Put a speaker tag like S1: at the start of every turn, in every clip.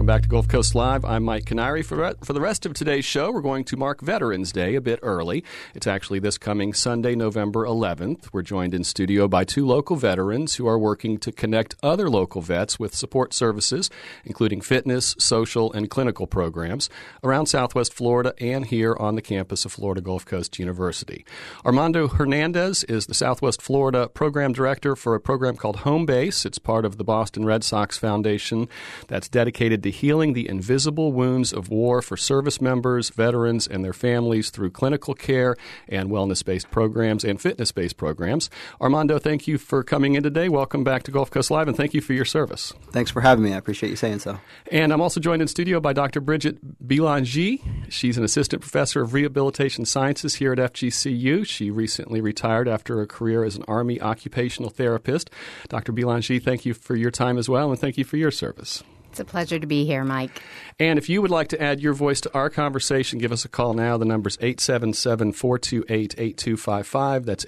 S1: Welcome back to Gulf Coast Live. I'm Mike Canary. For the rest of today's show, we're going to mark Veterans Day a bit early. It's actually this coming Sunday, November 11th. We're joined in studio by two local veterans who are working to connect other local vets with support services, including fitness, social, and clinical programs around Southwest Florida and here on the campus of Florida Gulf Coast University. Armando Hernandez is the Southwest Florida Program Director for a program called Home Base. It's part of the Boston Red Sox Foundation that's dedicated to healing the invisible wounds of war for service members, veterans, and their families through clinical care and wellness-based programs and fitness-based programs. Armando, thank you for coming in today. Welcome back to Gulf Coast Live, and thank you for your service.
S2: Thanks for having me. I appreciate you saying so.
S1: And I'm also joined in studio by Dr. Bridget Bilangi. She's an assistant professor of rehabilitation sciences here at FGCU. She recently retired after a career as an Army occupational therapist. Dr. Bilangi, thank you for your time as well, and thank you for your service.
S3: It's a pleasure to be here, Mike.
S1: And if you would like to add your voice to our conversation, give us a call now. The number's 877-428-8255. That's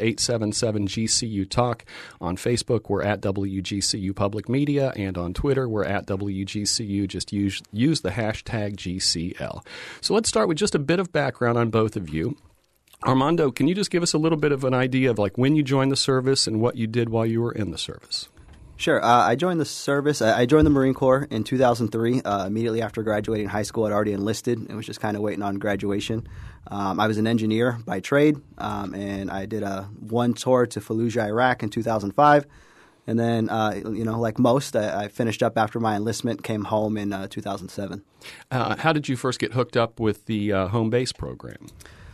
S1: 877-GCU-TALK. On Facebook, we're at WGCU Public Media, and on Twitter, we're at WGCU. Just use the hashtag GCL. So let's start with just a bit of background on both of you. Armando, can you just give us a little bit of an idea of like when you joined the service and what you did while you were in the service?
S2: Sure. I joined the service. I joined the Marine Corps in 2003. Immediately after graduating high school, I'd already enlisted and was just kind of waiting on graduation. I was an engineer by trade, and I did one tour to Fallujah, Iraq in 2005. And then, like most, I finished up after my enlistment, came home in 2007.
S1: How did you first get hooked up with the Home Base program?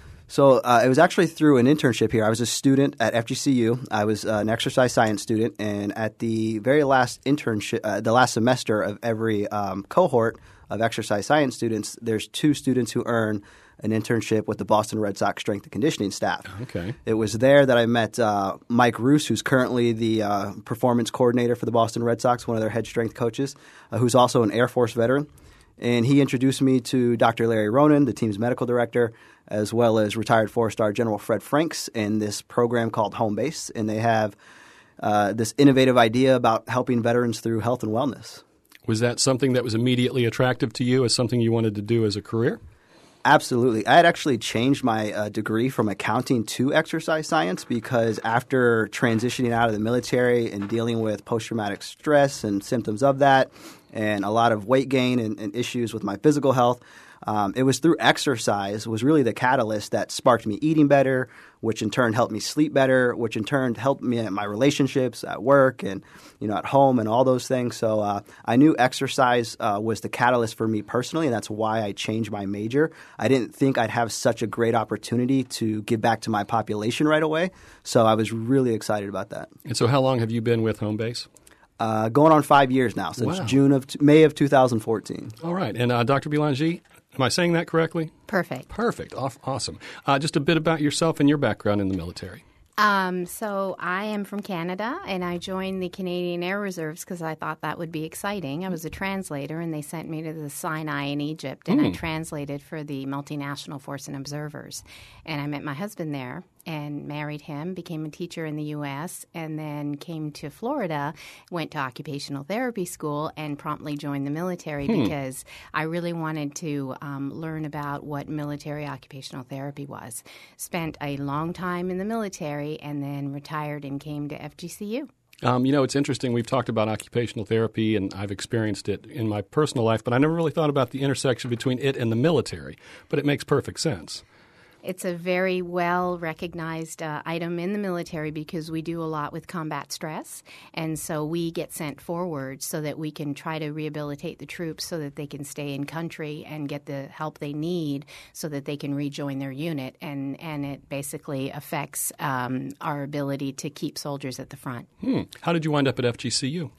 S2: So it was actually through an internship here. I was a student at FGCU. I was an exercise science student, and at the very last internship, the last semester of every cohort of exercise science students, there's two students who earn an internship with the Boston Red Sox strength and conditioning staff.
S1: Okay.
S2: It was there that I met Mike Roos, who's currently the performance coordinator for the Boston Red Sox, one of their head strength coaches, who's also an Air Force veteran. And he introduced me to Dr. Larry Ronan, the team's medical director, as well as retired four-star General Fred Franks in this program called Home Base. And they have this innovative idea about helping veterans through health and wellness.
S1: Was that something that was immediately attractive to you as something you wanted to do as a career?
S2: Absolutely. I had actually changed my degree from accounting to exercise science because after transitioning out of the military and dealing with post-traumatic stress and symptoms of that and a lot of weight gain and issues with my physical health, it was through exercise was really the catalyst that sparked me eating better, which in turn helped me sleep better, which in turn helped me in my relationships at work and at home and all those things. So I knew exercise was the catalyst for me personally, and that's why I changed my major. I didn't think I'd have such a great opportunity to give back to my population right away, so I was really excited about that.
S1: And so how long have you been with Home Base?
S2: Going on 5 years now, since May of 2014. All
S1: right. And Dr. Bilangi, am I saying that correctly?
S3: Perfect.
S1: Perfect. Awesome. Just a bit about yourself and your background in the military.
S3: So I am from Canada, and I joined the Canadian Air Reserves because I thought that would be exciting. I was a translator, and they sent me to the Sinai in Egypt, and I translated for the Multinational Force and Observers. And I met my husband there and married him, became a teacher in the U.S., and then came to Florida, went to occupational therapy school, and promptly joined the military because I really wanted to learn about what military occupational therapy was. Spent a long time in the military and then retired and came to FGCU.
S1: It's interesting. We've talked about occupational therapy, and I've experienced it in my personal life, but I never really thought about the intersection between it and the military. But it makes perfect sense.
S3: It's a very well-recognized item in the military because we do a lot with combat stress, and so we get sent forward so that we can try to rehabilitate the troops so that they can stay in country and get the help they need so that they can rejoin their unit, and it basically affects our ability to keep soldiers at the front.
S1: How did you wind up at FGCU?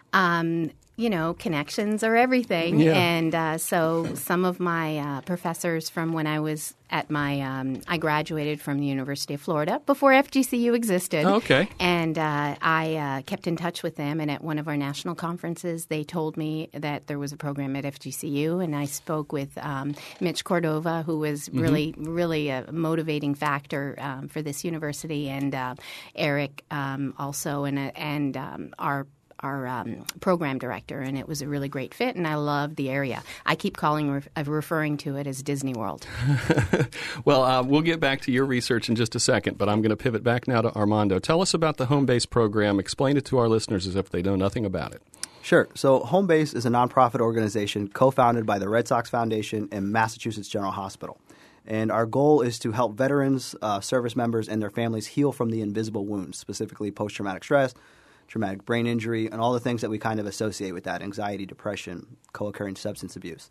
S3: Connections are everything.
S1: Yeah.
S3: And so some of my professors from when I was at I graduated from the University of Florida before FGCU existed.
S1: Oh, okay.
S3: And I kept in touch with them. And at one of our national conferences, they told me that there was a program at FGCU. And I spoke with Mitch Cordova, who was really a motivating factor for this university, and Eric also, and our program director, and it was a really great fit, and I love the area. I keep referring to it as Disney World.
S1: Well, we'll get back to your research in just a second, but I'm going to pivot back now to Armando. Tell us about the Home Base program. Explain it to our listeners as if they know nothing about it.
S2: Sure. So Home Base is a nonprofit organization co-founded by the Red Sox Foundation and Massachusetts General Hospital. And our goal is to help veterans, service members, and their families heal from the invisible wounds, specifically post-traumatic stress, traumatic brain injury, and all the things that we kind of associate with that, anxiety, depression, co-occurring substance abuse.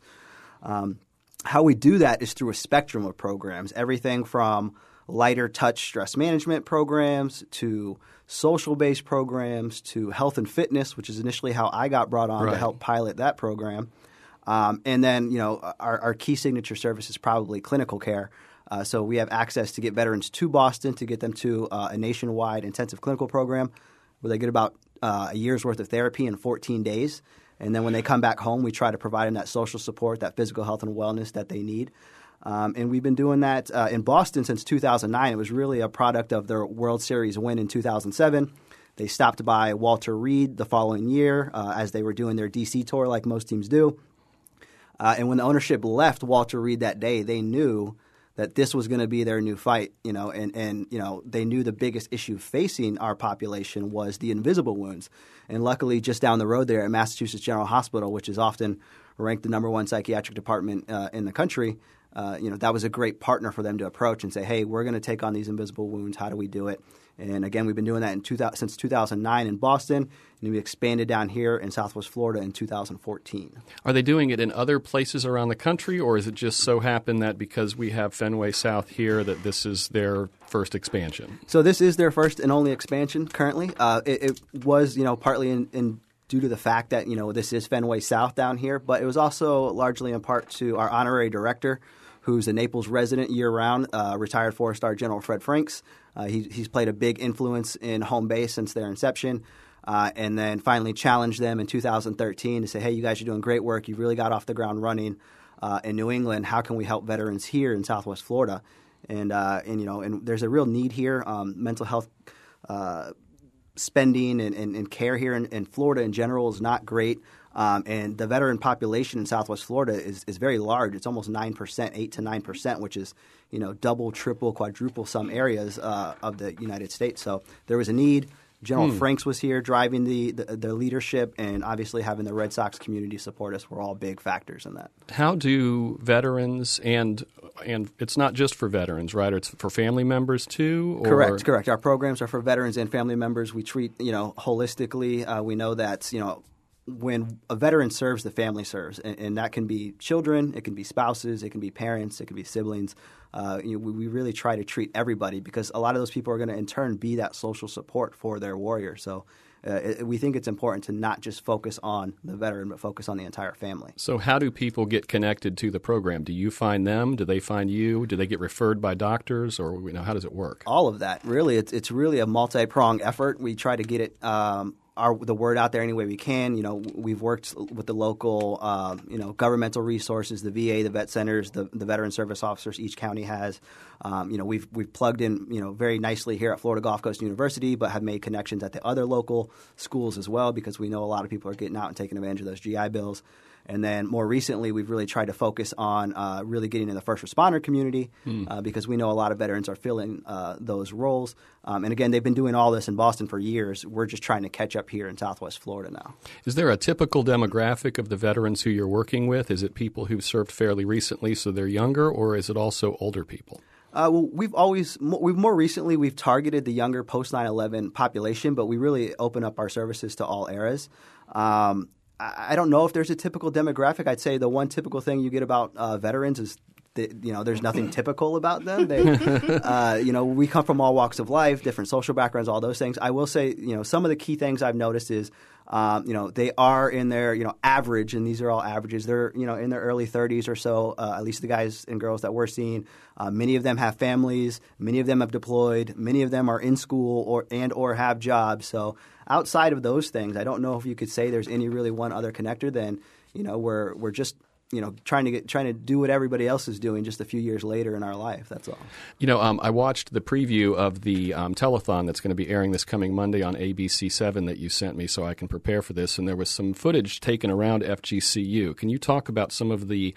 S2: How we do that is through a spectrum of programs, everything from lighter touch stress management programs to social-based programs to health and fitness, which is initially how I got brought on to help pilot that program. And then, our key signature service is probably clinical care. So we have access to get veterans to Boston to get them to a nationwide intensive clinical program where they get about a year's worth of therapy in 14 days. And then when they come back home, we try to provide them that social support, that physical health and wellness that they need. And we've been doing that in Boston since 2009. It was really a product of their World Series win in 2007. They stopped by Walter Reed the following year as they were doing their DC tour like most teams do. And when the ownership left Walter Reed that day, they knew that this was going to be their new fight, and they knew the biggest issue facing our population was the invisible wounds. And luckily, just down the road there at Massachusetts General Hospital, which is often ranked the #1 psychiatric department in the country, that was a great partner for them to approach and say, hey, we're going to take on these invisible wounds. How do we do it? And again, we've been doing that since 2009 in Boston, and we expanded down here in Southwest Florida in 2014.
S1: Are they doing it in other places around the country, or is it just so happened that because we have Fenway South here that this is their first expansion?
S2: So this is their first and only expansion currently. It was, partly in due to the fact that, this is Fenway South down here, but it was also largely in part to our honorary director, who's a Naples resident year-round, retired four-star General Fred Franks. He's played a big influence in Home Base since their inception, and then finally challenged them in 2013 to say, hey, you guys are doing great work. You really got off the ground running in New England. How can we help veterans here in Southwest Florida? And there's a real need here. Mental health spending and care here in Florida in general is not great. And the veteran population in Southwest Florida is very large. It's almost 9%, 8 to 9%, which is, double, triple, quadruple some areas of the United States. So there was a need. General Franks was here driving the leadership, and obviously having the Red Sox community support us were all big factors in that. How
S1: do veterans and it's not just for veterans, right? It's for family members too? Or?
S2: Correct. Our programs are for veterans and family members. We treat, holistically. We know that, when a veteran serves, the family serves, and that can be children, it can be spouses, it can be parents, it can be siblings. We really try to treat everybody because a lot of those people are going to in turn be that social support for their warrior. So we think it's important to not just focus on the veteran, but focus on the entire family.
S1: So how do people get connected to the program? Do you find them? Do they find you? Do they get referred by doctors? Or how does it work?
S2: All of that. Really, it's really a multi-pronged effort. We try to get it the word out there any way we can. We've worked with the local, governmental resources, the VA, the vet centers, the veteran service officers each county has. We've plugged in, very nicely here at Florida Gulf Coast University, but have made connections at the other local schools as well because we know a lot of people are getting out and taking advantage of those GI Bills. And then more recently, we've really tried to focus on really getting in the first responder community because we know a lot of veterans are filling those roles. And again, they've been doing all this in Boston for years. We're just trying to catch up here in Southwest Florida now.
S1: Is there a typical demographic of the veterans who you're working with? Is it people who've served fairly recently so they're younger, or is it also older people?
S2: We've more recently we've targeted the younger post 9/11 population, but we really open up our services to all eras. I don't know if there's a typical demographic. I'd say the one typical thing you get about veterans is there's nothing typical about them. We come from all walks of life, different social backgrounds, all those things. I will say, some of the key things I've noticed is, they are in their, average, and these are all averages. They're, in their early 30s or so, at least the guys and girls that we're seeing. Many of them have families. Many of them have deployed. Many of them are in school or have jobs. So outside of those things, I don't know if you could say there's any really one other connector than, we're just trying to do what everybody else is doing just a few years later in our life. That's all.
S1: I watched the preview of the telethon that's going to be airing this coming Monday on ABC7 that you sent me so I can prepare for this, and there was some footage taken around FGCU. Can you talk about some of the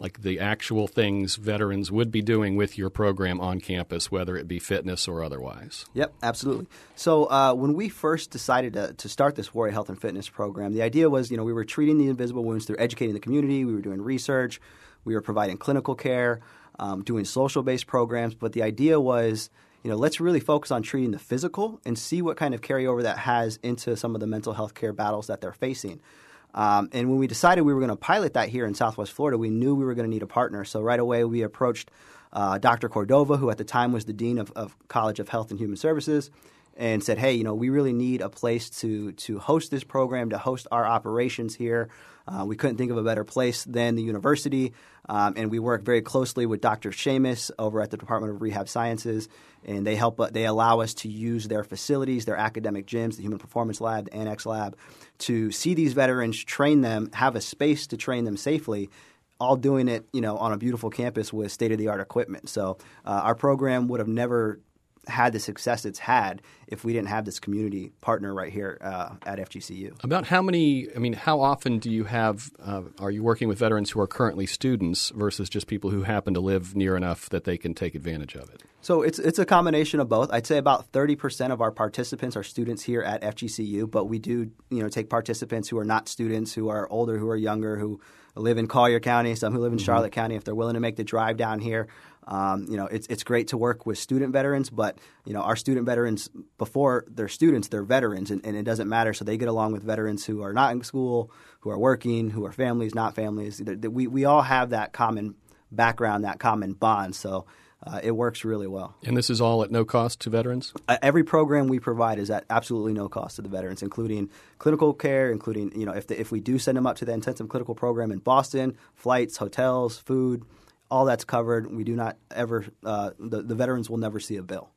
S1: actual things veterans would be doing with your program on campus, whether it be fitness or otherwise?
S2: Yep, absolutely. So when we first decided to start this Warrior Health and Fitness program, the idea was, we were treating the invisible wounds through educating the community. We were doing research. We were providing clinical care, doing social-based programs. But the idea was, let's really focus on treating the physical and see what kind of carryover that has into some of the mental health care battles that they're facing. And when we decided we were going to pilot that here in Southwest Florida, we knew we were going to need a partner. So right away we approached Dr. Cordova, who at the time was the Dean of College of Health and Human Services, and said, hey, we really need a place to host this program, to host our operations here. We couldn't think of a better place than the university. And we work very closely with Dr. Seamus over at the Department of Rehab Sciences, and they allow us to use their facilities, their academic gyms, the Human Performance Lab, the Annex Lab, to see these veterans, train them, have a space to train them safely, all doing it, on a beautiful campus with state-of-the-art equipment. So our program would have never had the success it's had if we didn't have this community partner right here at FGCU.
S1: About how often do you have, are you working with veterans who are currently students versus just people who happen to live near enough that they can take advantage of it?
S2: So it's a combination of both. I'd say about 30% of our participants are students here at FGCU, but we do, take participants who are not students, who are older, who are younger, who live in Collier County, some who live in Charlotte County, if they're willing to make the drive down here. It's great to work with student veterans, but our student veterans, before they're students, they're veterans, and it doesn't matter. So they get along with veterans who are not in school, who are working, who are families, not families. We all have that common background, that common bond. So it works really well.
S1: And this is all at no cost to veterans?
S2: Every program we provide is at absolutely no cost to the veterans, including clinical care, including if we do send them up to the intensive clinical program in Boston, flights, hotels, food. All that's covered. We do not ever the veterans will never see a bill.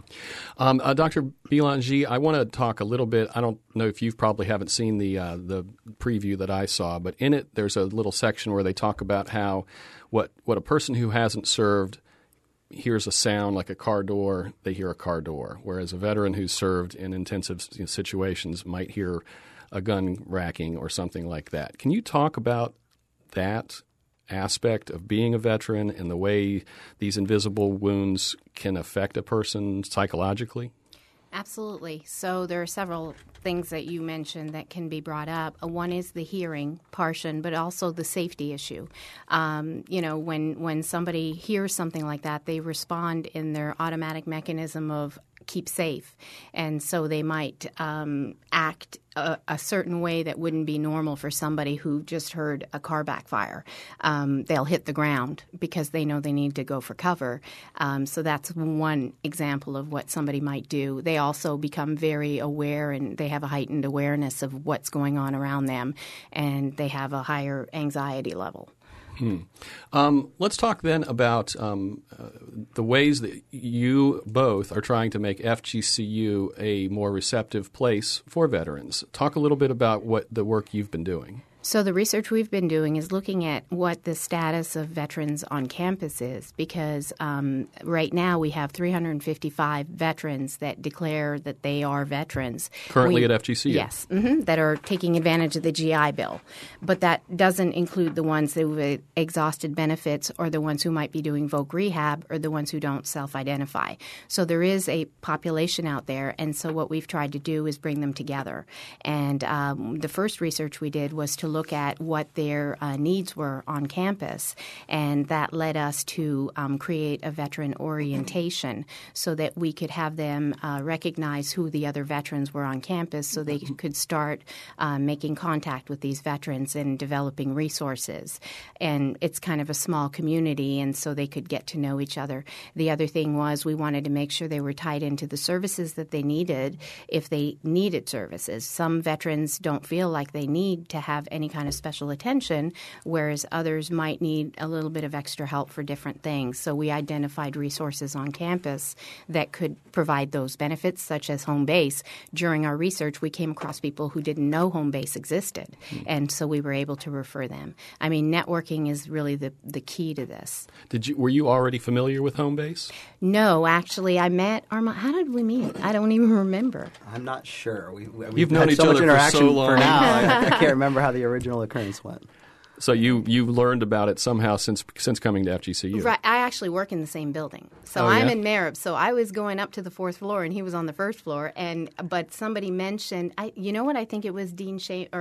S1: Dr. Bilangi, I want to talk a little bit. I don't know if you probably haven't seen the preview that I saw, but in it there's a little section where they talk about how what a person who hasn't served hears a sound like a car door, they hear a car door, whereas a veteran who's served in intensive situations might hear a gun racking or something like that. Can you talk about that aspect of being a veteran and the way these invisible wounds can affect a person psychologically?
S3: Absolutely. So there are several things that you mentioned that can be brought up. One is the hearing portion, but also the safety issue. When somebody hears something like that, they respond in their automatic mechanism of keep safe. And so they might act a certain way that wouldn't be normal for somebody who just heard a car backfire. They'll hit the ground because they know they need to go for cover. So that's one example of what somebody might do. They also become very aware, and they have a heightened awareness of what's going on around them, and they have a higher anxiety level.
S1: Let's talk then about the ways that you both are trying to make FGCU a more receptive place for veterans. Talk a little bit about what the work you've been doing.
S3: So the research we've been doing is looking at what the status of veterans on campus is, because right now we have 355 veterans that declare that they are veterans.
S1: Currently at FGCU?
S3: Yes, that are taking advantage of the GI Bill. But that doesn't include the ones who have exhausted benefits, or the ones who might be doing voc rehab, or the ones who don't self-identify. So there is a population out there, and so what we've tried to do is bring them together. And the first research we did was to look at what their needs were on campus, and that led us to create a veteran orientation so that we could have them recognize who the other veterans were on campus, so they could start making contact with these veterans and developing resources. And it's kind of a small community, and so they could get to know each other. The other thing was we wanted to make sure they were tied into the services that they needed if they needed services. Some veterans don't feel like they need to have any kind of special attention, whereas others might need a little bit of extra help for different things. So we identified resources on campus that could provide those benefits, such as home base. During our research, we came across people who didn't know home base existed, and so we were able to refer them. I mean, networking is really the key to this.
S1: Were you already familiar with home base?
S3: No, actually, I met Armand. How did we meet? I don't even remember.
S2: I'm not sure.
S1: You've known
S2: had
S1: each
S2: so much
S1: other for
S2: interaction
S1: so long.
S2: For now, I can't remember how the original occurrence went.
S1: So you learned about it somehow since coming to FGCU.
S3: Right. I actually work in the same building. So I'm in Marib. So I was going up to the 4th floor, and he was on the 1st floor. But somebody mentioned, you know what? I think it was Dr.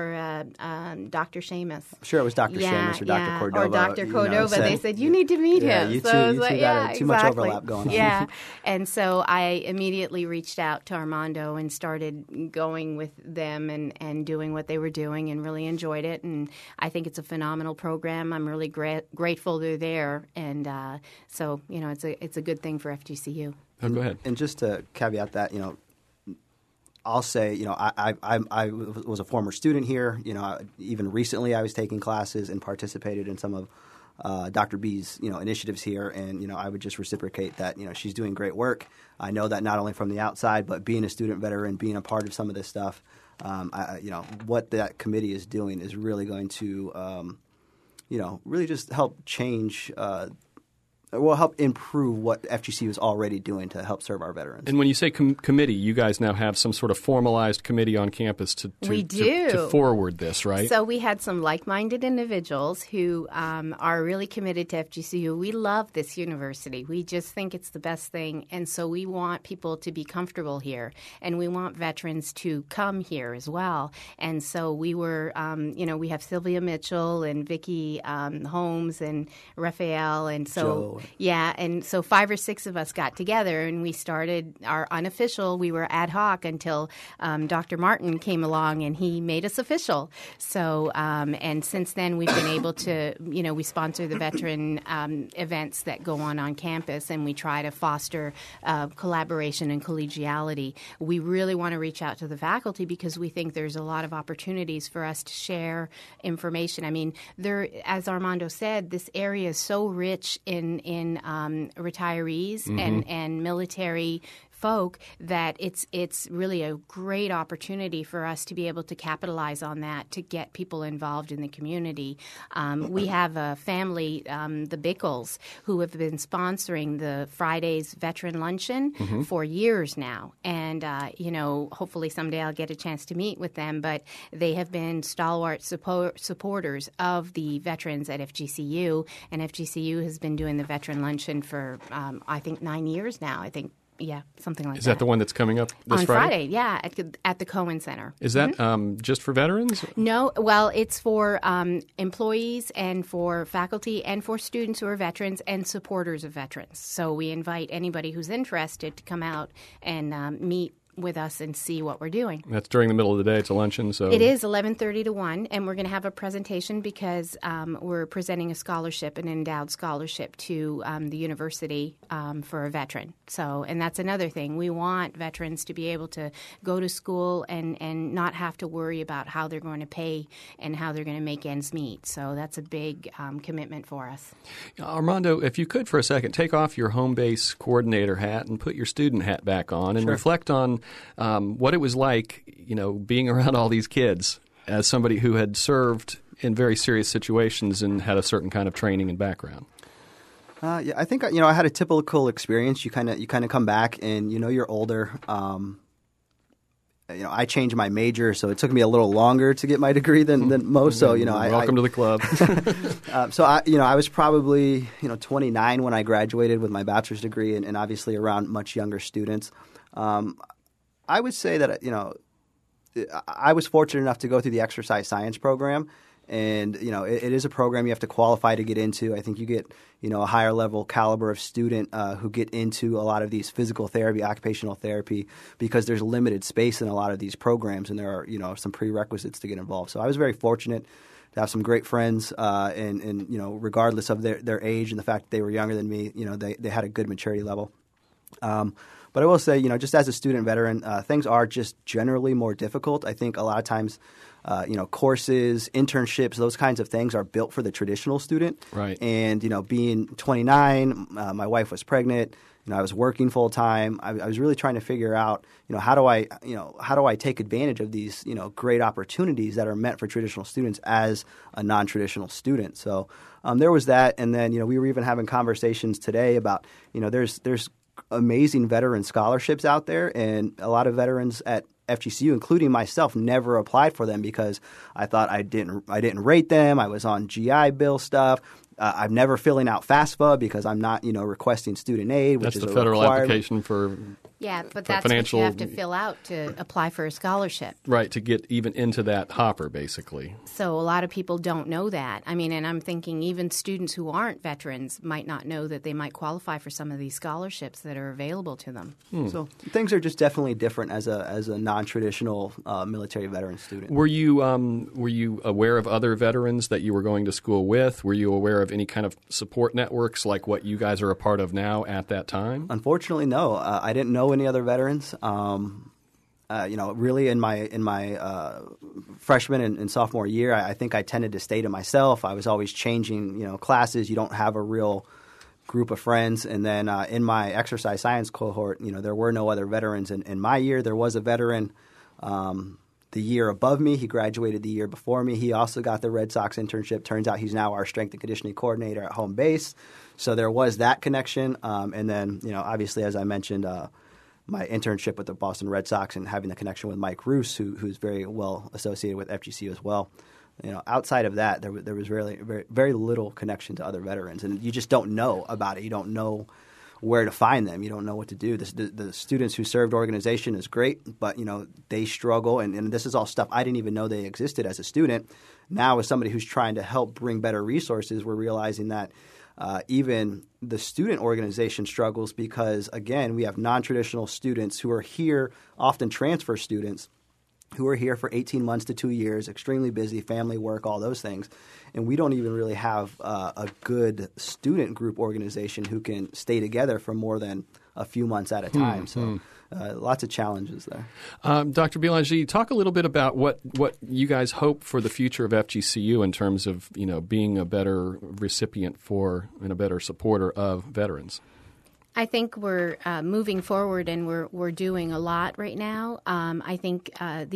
S3: Seamus.
S2: I'm sure it was Dr. Seamus or Dr. Cordova.
S3: Or Dr. Cordova. They said, you need to meet him.
S2: You
S3: so
S2: two,
S3: I was like,
S2: got too much overlap going on.
S3: Yeah. And so I immediately reached out to Armando and started going with them and doing what they were doing and really enjoyed it. And I think it's a phenomenal program. I'm really grateful they're there, and so it's a good thing for FGCU.
S1: Oh, go ahead.
S2: And just to caveat that, I'll say, I was a former student here. Even recently, I was taking classes and participated in some of Dr. B's initiatives here, and I would just reciprocate that she's doing great work. I know that not only from the outside, but being a student veteran, being a part of some of this stuff, what that committee is doing is really going to really just help change help improve what FGCU is already doing to help serve our veterans.
S1: And when you say committee, you guys now have some sort of formalized committee on campus to forward this, right?
S3: So we had some like-minded individuals who are really committed to FGCU. We love this university. We just think it's the best thing, and so we want people to be comfortable here, and we want veterans to come here as well. And so we were, we have Sylvia Mitchell and Vicki Holmes and Raphael, and so
S2: Joe.
S3: Yeah, and so 5 or 6 of us got together, and we started our unofficial. We were ad hoc until Dr. Martin came along, and he made us official. So, and since then, we've been able to, we sponsor the veteran events that go on campus, and we try to foster collaboration and collegiality. We really want to reach out to the faculty because we think there's a lot of opportunities for us to share information. I mean, as Armando said, this area is so rich in retirees and military folk that it's really a great opportunity for us to be able to capitalize on that, to get people involved in the community. We have a family, the Bickles, who have been sponsoring the Fridays Veteran Luncheon for years now. And, hopefully someday I'll get a chance to meet with them, but they have been stalwart supporters of the veterans at FGCU, and FGCU has been doing the Veteran Luncheon for, I think, 9 years now, Yeah, something like that.
S1: Is that the one that's coming up this
S3: on
S1: Friday?
S3: Yeah, at the Cohen Center.
S1: Is that just for veterans?
S3: No, well, it's for employees and for faculty and for students who are veterans and supporters of veterans. So we invite anybody who's interested to come out and meet with us and see what we're doing.
S1: That's during the middle of the day. It's a luncheon. So
S3: it is 11:30 to 1, and we're going to have a presentation because we're presenting a scholarship, an endowed scholarship to the university for a veteran. So, and that's another thing. We want veterans to be able to go to school and not have to worry about how they're going to pay and how they're going to make ends meet. So that's a big commitment for us.
S1: Armando, if you could for a second, take off your home base coordinator hat and put your student hat back on and reflect on what it was like, being around all these kids as somebody who had served in very serious situations and had a certain kind of training and background.
S2: Yeah, I think I had a typical experience. You kind of come back and you're older. I changed my major, so it took me a little longer to get my degree than most. So
S1: welcome to the club.
S2: So I was probably 29 when I graduated with my bachelor's degree, and obviously around much younger students. I would say that I was fortunate enough to go through the exercise science program, and it is a program you have to qualify to get into. I think you get a higher level caliber of student who get into a lot of these physical therapy, occupational therapy, because there's limited space in a lot of these programs, and there are some prerequisites to get involved. So I was very fortunate to have some great friends, and regardless of their age and the fact that they were younger than me, they had a good maturity level. But I will say, just as a student veteran, things are just generally more difficult. I think a lot of times, courses, internships, those kinds of things are built for the traditional student.
S1: Right.
S2: And, being 29, my wife was pregnant. I was working full time. I was really trying to figure out, how do I take advantage of these, great opportunities that are meant for traditional students as a non-traditional student. So there was that, and then we were even having conversations today about, there's amazing veteran scholarships out there, and a lot of veterans at FGCU, including myself, never applied for them because I thought I didn't rate them. I was on GI Bill stuff. I'm never filling out FAFSA because I'm not, requesting student aid, which is
S1: the
S2: a
S1: federal
S2: requirement.
S1: application for
S3: but that's
S1: financial,
S3: what you have to fill out to apply for a scholarship.
S1: Right, to get even into that hopper, basically.
S3: So a lot of people don't know that. I mean, and I'm thinking even students who aren't veterans might not know that they might qualify for some of these scholarships that are available to them.
S2: So things are just definitely different as a non-traditional military veteran student.
S1: Were you aware of other veterans that you were going to school with? Were you aware of any kind of support networks like what you guys are a part of now at that time?
S2: Unfortunately, no. I didn't know any other veterans. Really in my freshman and sophomore year, I think I tended to stay to myself. I was always changing, classes. You don't have a real group of friends. And then in my exercise science cohort, there were no other veterans. In my year, there was a veteran the year above me. He graduated the year before me. He also got the Red Sox internship. Turns out he's now our strength and conditioning coordinator at home base. So there was that connection. And then, obviously, as I mentioned, my internship with the Boston Red Sox and having the connection with Mike Roos, who's very well associated with FGCU as well. Outside of that, there was really very, very little connection to other veterans. And you just don't know about it. You don't know where to find them. You don't know what to do. The Students Who Served organization is great, but, they struggle. And this is all stuff I didn't even know they existed as a student. Now, as somebody who's trying to help bring better resources, we're realizing that even the student organization struggles because, again, we have non-traditional students who are here, often transfer students, who are here for 18 months to 2 years, extremely busy, family, work, all those things. And we don't even really have a good student group organization who can stay together for more than a few months at a time. So lots of challenges there.
S1: Dr. Bélanger, talk a little bit about what you guys hope for the future of FGCU in terms of being a better recipient for and a better supporter of veterans.
S3: I think we're moving forward, and we're doing a lot right now. I think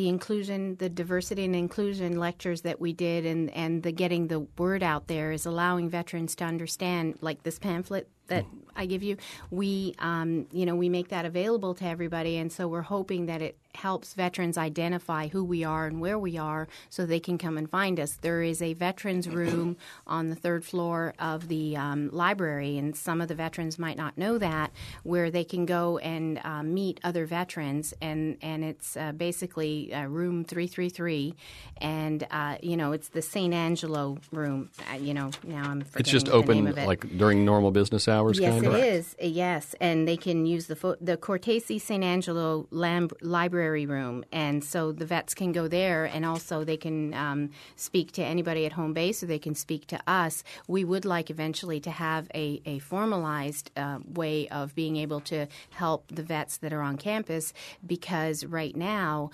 S3: the diversity and inclusion lectures that we did, and the getting the word out there is allowing veterans to understand, like this pamphlet that I give you. We make that available to everybody, and so we're hoping that it helps veterans identify who we are and where we are so they can come and find us. There is a veterans room on the third floor of the library, and some of the veterans might not know that, where they can go and meet other veterans, and it's basically room 333, and it's the St. Angelo room. Now I'm forgetting
S1: it's just
S3: the
S1: open
S3: name of it.
S1: Like during normal business hours?
S3: Yes,
S1: kind of?
S3: it is. Yes, and they can use the Cortese St. Angelo library room, and so the vets can go there, and also they can speak to anybody at home base, or they can speak to us. We would like eventually to have a formalized way of being able to help the vets that are on campus, because right now,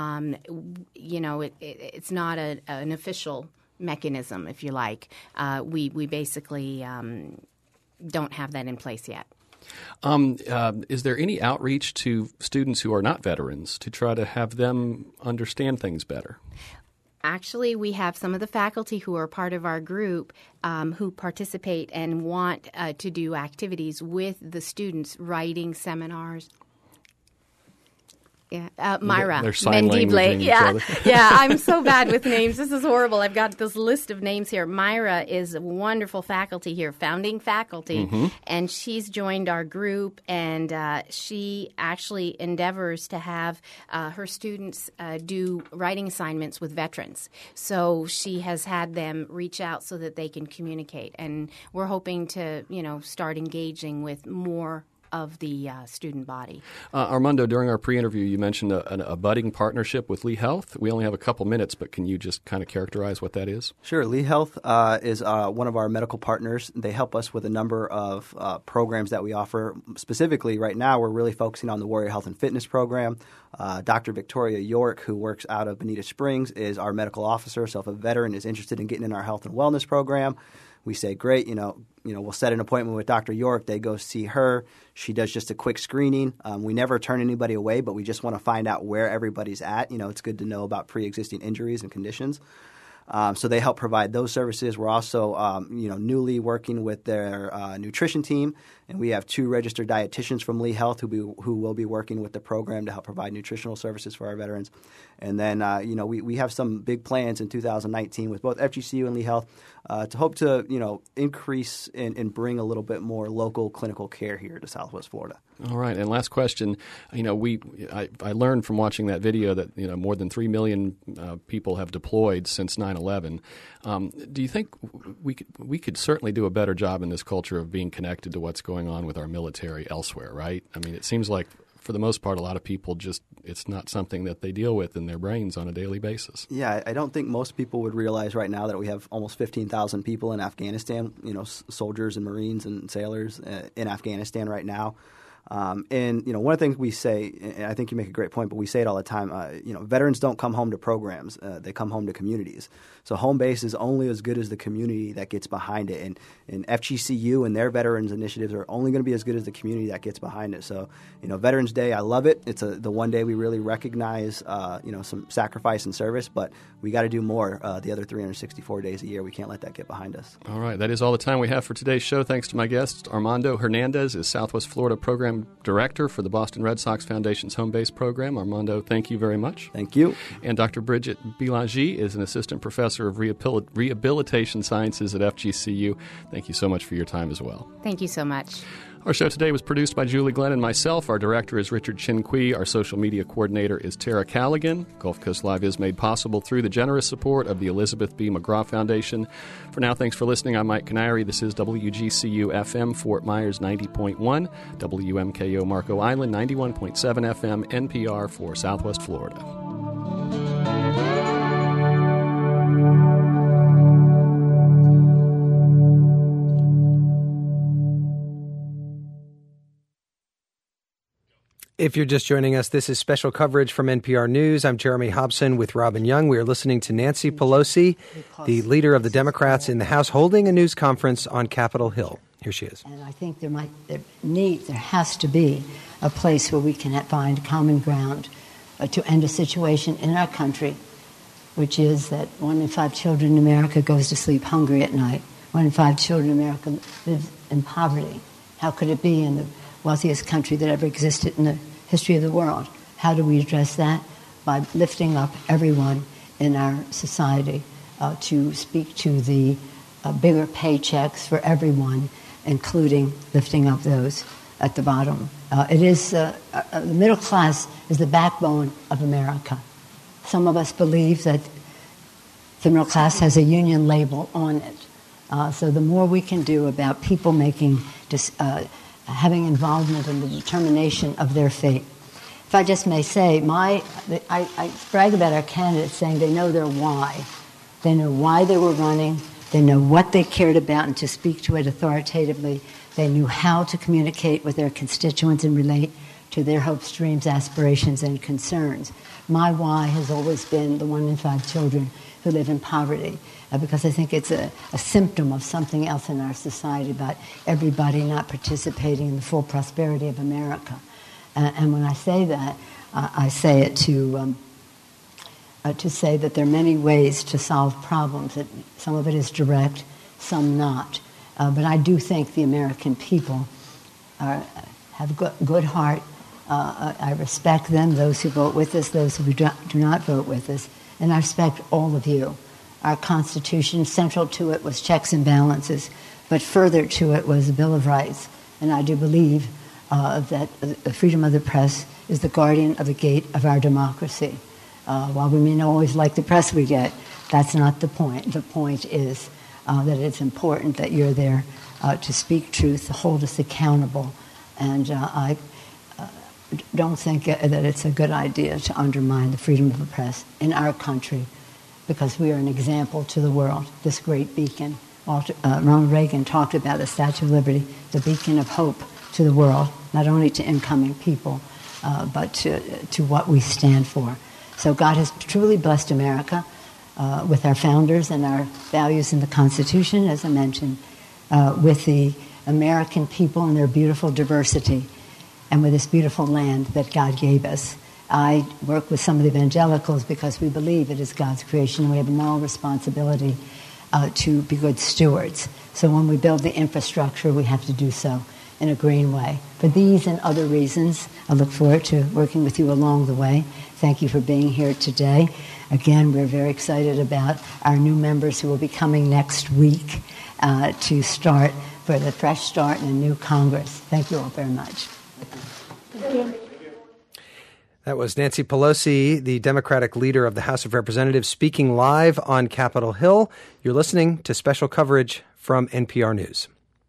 S3: it's not an official mechanism, if you like. We basically don't have that in place yet.
S1: Is there any outreach to students who are not veterans to try to have them understand things better?
S3: Actually, we have some of the faculty who are part of our group who participate and want to do activities with the students, writing seminars. Yeah, Myra Mendible. Yeah, I'm so bad with names. This is horrible. I've got this list of names here. Myra is a wonderful faculty here, founding faculty, and she's joined our group, and she actually endeavors to have her students do writing assignments with veterans. So she has had them reach out so that they can communicate, and we're hoping to, start engaging with more of the student body.
S1: Armando, during our pre-interview, you mentioned a budding partnership with Lee Health. We only have a couple minutes, but can you just kind of characterize what that is?
S2: Sure. Lee Health is one of our medical partners. They help us with a number of programs that we offer. Specifically, right now, we're really focusing on the Warrior Health and Fitness program. Dr. Victoria York, who works out of Bonita Springs, is our medical officer. So if a veteran is interested in getting in our health and wellness program, we say, great, we'll set an appointment with Dr. York. They go see her. She does just a quick screening. We never turn anybody away, but we just want to find out where everybody's at. It's good to know about pre-existing injuries and conditions. So they help provide those services. We're also, newly working with their nutrition team, and we have 2 registered dietitians from Lee Health who will be working with the program to help provide nutritional services for our veterans. And then, we have some big plans in 2019 with both FGCU and Lee Health to hope to, increase and bring a little bit more local clinical care here to Southwest Florida.
S1: All right. And last question. I learned from watching that video that, more than 3 million people have deployed since 9/11. Do you think we could certainly do a better job in this culture of being connected to what's going on with our military elsewhere, right? I mean, it seems like for the most part, a lot of people it's not something that they deal with in their brains on a daily basis.
S2: Yeah, I don't think most people would realize right now that we have almost 15,000 people in Afghanistan, soldiers and Marines and sailors in Afghanistan right now. And one of the things we say, and I think you make a great point, but we say it all the time, veterans don't come home to programs. They come home to communities. So home base is only as good as the community that gets behind it. And FGCU and their veterans initiatives are only going to be as good as the community that gets behind it. So, Veterans Day, I love it. It's the one day we really recognize, some sacrifice and service, but we got to do more the other 364 days a year. We can't let that get behind us.
S1: All right. That is all the time we have for today's show. Thanks to my guest, Armando Hernandez is Southwest Florida Program Director for the Boston Red Sox Foundation's Home Base Program. Armando, thank you very much.
S2: Thank you.
S1: And Dr. Bridget Bilangi is an Assistant Professor of Rehabilitation Sciences at FGCU. Thank you so much for your time as well.
S3: Thank you so much.
S1: Our show today was produced by Julie Glenn and myself. Our director is Richard Chinqui. Our social media coordinator is Tara Callaghan. Gulf Coast Live is made possible through the generous support of the Elizabeth B. McGraw Foundation. For now, thanks for listening. I'm Mike Canary. This is WGCU FM Fort Myers 90.1, WMKO Marco Island 91.7 FM, NPR for Southwest Florida.
S4: If you're just joining us, this is special coverage from NPR News. I'm Jeremy Hobson with Robin Young. We are listening to Nancy Pelosi, the leader of the Democrats in the House, holding a news conference on Capitol Hill. Here she is.
S5: And I think there has to be a place where we can find common ground to end a situation in our country, which is that 1 in 5 children in America goes to sleep hungry at night. 1 in 5 children in America lives in poverty. How could it be in the wealthiest country that ever existed in the history of the world? How do we address that? By lifting up everyone in our society to speak to the bigger paychecks for everyone, including lifting up those at the bottom. The middle class is the backbone of America. Some of us believe that the middle class has a union label on it. So the more we can do about people having involvement in the determination of their fate. If I just may say, I brag about our candidates saying they know their why. They know why they were running. They know what they cared about and to speak to it authoritatively. They knew how to communicate with their constituents and relate to their hopes, dreams, aspirations, and concerns. My why has always been the 1 in 5 children who live in poverty, because I think it's a symptom of something else in our society about everybody not participating in the full prosperity of America. And when I say that, I say it to say that there are many ways to solve problems. Some of it is direct, some not. But I do think the American people have good heart. I respect them, those who vote with us, those who do not vote with us, and I respect all of you. Our Constitution, central to it was checks and balances, but further to it was the Bill of Rights. And I do believe that the freedom of the press is the guardian of the gate of our democracy. While we may not always like the press we get, that's not the point. The point is that it's important that you're there to speak truth, to hold us accountable, And I don't think that it's a good idea to undermine the freedom of the press in our country, because we are an example to the world, this great beacon. Ronald Reagan talked about the Statue of Liberty, the beacon of hope to the world, not only to incoming people, but to what we stand for. So God has truly blessed America with our founders and our values in the Constitution, as I mentioned, with the American people and their beautiful diversity, and with this beautiful land that God gave us. I work with some of the evangelicals because we believe it is God's creation, and we have a moral responsibility to be good stewards. So when we build the infrastructure, we have to do so in a green way. For these and other reasons, I look forward to working with you along the way. Thank you for being here today. Again, we're very excited about our new members who will be coming next week to start for the fresh start in a new Congress. Thank you all very much.
S4: That was Nancy Pelosi, the Democratic leader of the House of Representatives, speaking live on Capitol Hill. You're listening to special coverage from NPR News.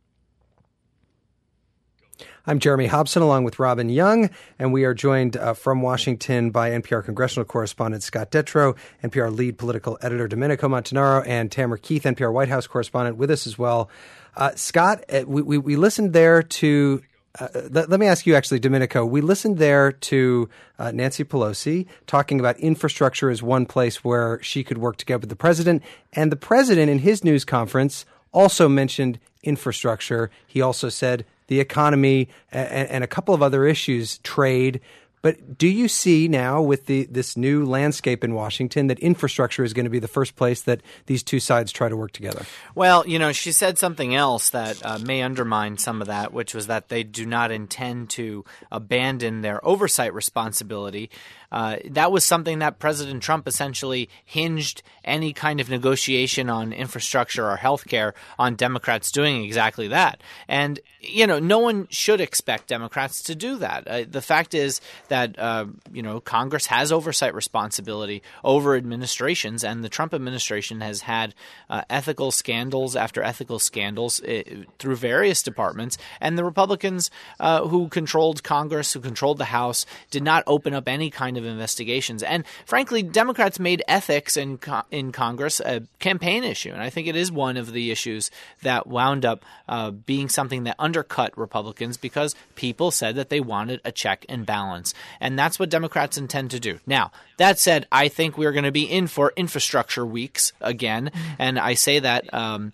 S4: I'm Jeremy Hobson, along with Robin Young, and we are joined from Washington by NPR congressional correspondent Scott Detrow, NPR lead political editor Domenico Montanaro, and Tamara Keith, NPR White House correspondent, with us as well. Scott, we listened there to... let me ask you, actually, Domenico. We listened there to Nancy Pelosi talking about infrastructure as one place where she could work together with the president. And the president, in his news conference, also mentioned infrastructure. He also said the economy and a couple of other issues, trade. But do you see now with this new landscape in Washington that infrastructure is going to be the first place that these two sides try to work together?
S6: Well, she said something else that may undermine some of that, which was that they do not intend to abandon their oversight responsibility. That was something that President Trump essentially hinged any kind of negotiation on infrastructure or healthcare on Democrats doing exactly that. And, no one should expect Democrats to do that. The fact is that, Congress has oversight responsibility over administrations, and the Trump administration has had ethical scandals after ethical scandals through various departments. And the Republicans who controlled Congress, who controlled the House, did not open up any kind of investigations. And frankly, Democrats made ethics in Congress a campaign issue. And I think it is one of the issues that wound up being something that undercut Republicans because people said that they wanted a check and balance. And that's what Democrats intend to do. Now, that said, I think we're going to be in for infrastructure weeks again. And I say that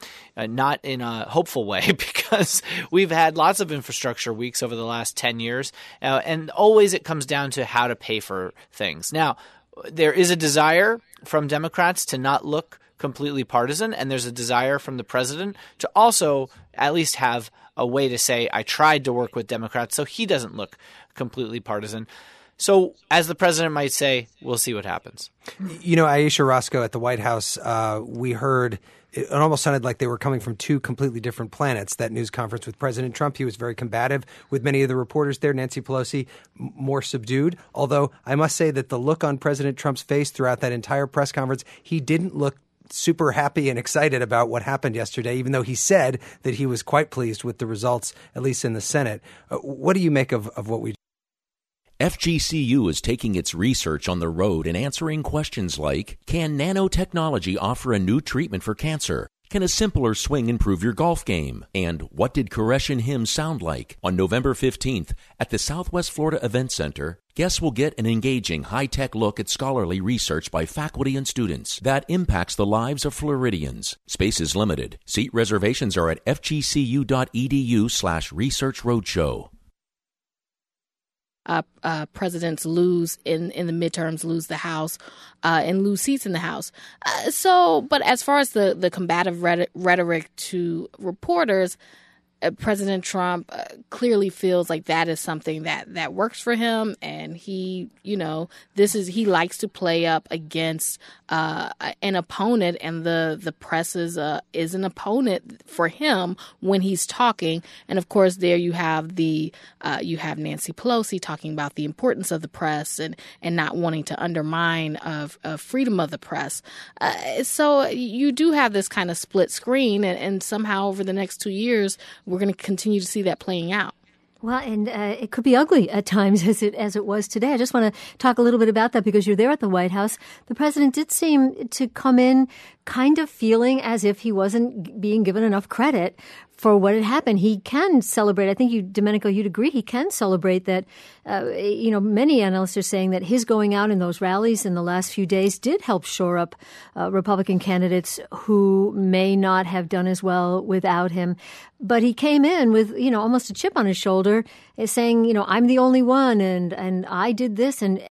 S6: not in a hopeful way because we've had lots of infrastructure weeks over the last 10 years. And always it comes down to how to pay for things. Now, there is a desire from Democrats to not look completely partisan, and there's a desire from the president to also at least have a way to say, I tried to work with Democrats, so he doesn't look completely partisan. So, as the president might say, we'll see what happens.
S4: Ayesha Roscoe at the White House, we heard it almost sounded like they were coming from two completely different planets, that news conference with President Trump. He was very combative with many of the reporters there. Nancy Pelosi, more subdued. Although I must say that the look on President Trump's face throughout that entire press conference, he didn't look super happy and excited about what happened yesterday, even though he said that he was quite pleased with the results, at least in the Senate. What do you make of what we
S7: FGCU is taking its research on the road and answering questions like, can nanotechnology offer a new treatment for cancer? Can a simpler swing improve your golf game? And what did Koreshan hymns sound like? On November 15th, at the Southwest Florida Event Center, guests will get an engaging, high-tech look at scholarly research by faculty and students that impacts the lives of Floridians. Space is limited. Seat reservations are at fgcu.edu/Research Roadshow.
S8: Presidents lose in the midterms, lose the House, and lose seats in the House. But as far as the combative rhetoric to reporters, President Trump clearly feels like that is something that works for him, and he likes to play up against an opponent, and the press is an opponent for him when he's talking. And of course, there you have you have Nancy Pelosi talking about the importance of the press and not wanting to undermine of freedom of the press. So you do have this kind of split screen, and somehow over the next 2 years, we're going to continue to see that playing out.
S9: Well, and it could be ugly at times as it was today. I just want to talk a little bit about that because you're there at the White House. The president did seem to come in kind of feeling as if he wasn't being given enough credit for what had happened. He can celebrate. I think Domenico, you'd agree. He can celebrate that. Many analysts are saying that his going out in those rallies in the last few days did help shore up Republican candidates who may not have done as well without him. But he came in with, almost a chip on his shoulder saying, I'm the only one and I did this. And